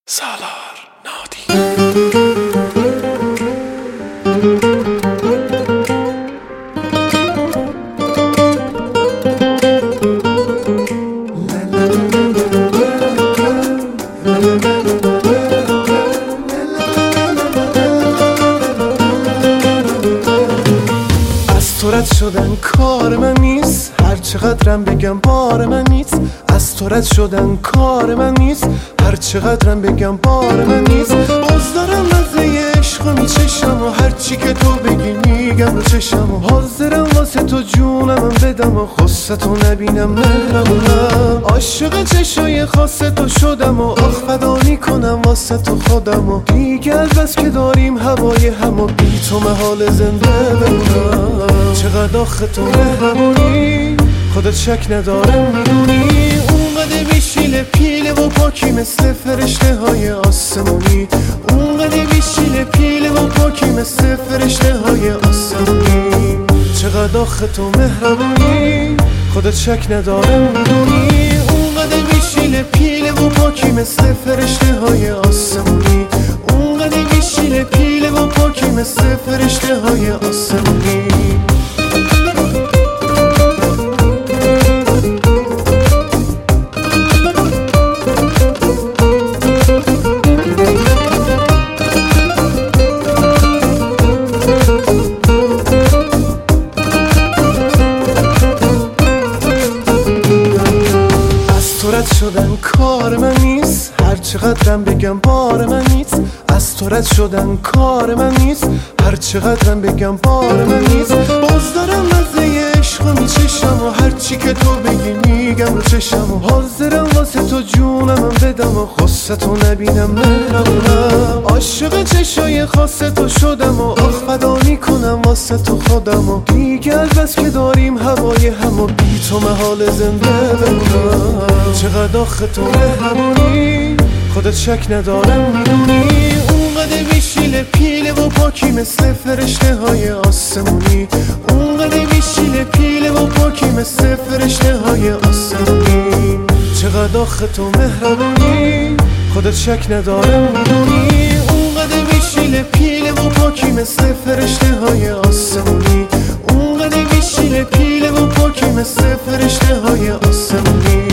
سالار نادی. از تو رد شدن کار من نیست، هر چقدرم بگم بار من نیست. از تو رد شدن کار من نیست، هر چقدرم بگم بار من نیست. باز دارم مزه عشقو میچشم و هر چی که تو بگی میگم رو چشم و حاضرم واسه تو جونمم بدم و خصه تو نبینم مهرمونم. عاشق چشای خاص تو شدم و آخ فدا میکنم واسه تو خودم و دیگه بس که داریم هوای هم و بی تو محال زنده بمونم. چقدر آخه تو مهربونی خودت شک ندارم میدونی، اونقدر بیشیل پیله و پاکی مثل فرشته های آسمونی. اونقدر بیشیل پیله و پاکی مثل فرشته های آسمونی. چقدر آخه تو مهربونی خودت شک ندارم میدونی، اونقدر بیشیل پیله و پاکی مثل فرشته های آسمونی. اونقدر بیشیل پیله و پاکی مثل فرشته های آسمونی. رد شدن کار من نیست، هر چقدرم بگم بار من نیست. از تو رد شدن کار من نیست، هر چقدرم بگم بار من نیست. باز دارم مزه عشقو میچشم و هر چی که تو بگی میگم رو چشم و حاضرم واسه تو جونمم بدم و خصه تو نبینم مهرمونم. عاشق چشای خاص تو شدم و آخ فدا میکنم واسه تو خودم و دیگه بس که داریم هوای هم و بی تو محال زنده بمونم. چقدر آخه تو مهربونی خودت شک ندارم میدونی، اونقدر بیشیل پیله و پاکی مثل فرشته های آسمونی. اونقدر بیشیل پیله و پاکی مثل فرشته های آسمونی. چقدر آخه تو مهربونی خودت شک ندارم میدونی، اونقدر بیشیل پیله و پاکی مثل فرشته های آسمونی. اونقدر بیشیل پیله و پاکی مثل فرشته های آسمونی.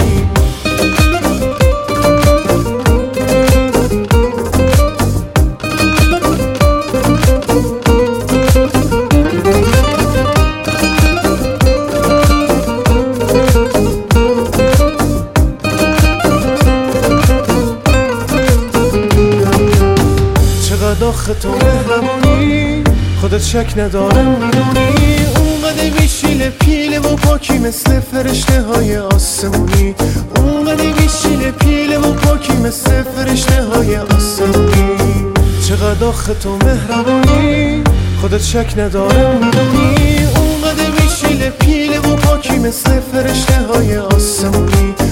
آخه تو مهربونی خودت شک ندارم میدونی، اونقدر بیشیل پیله و پاکی مثل فرشته های آسمونی. اونقدر بیشیل پیله و پاکی مثل فرشته های آسمونی. چقدر آخه تو مهربونی خودت شک ندارم میدونی، اونقدر بیشیل پیله و پاکی مثل فرشته های آسمونی.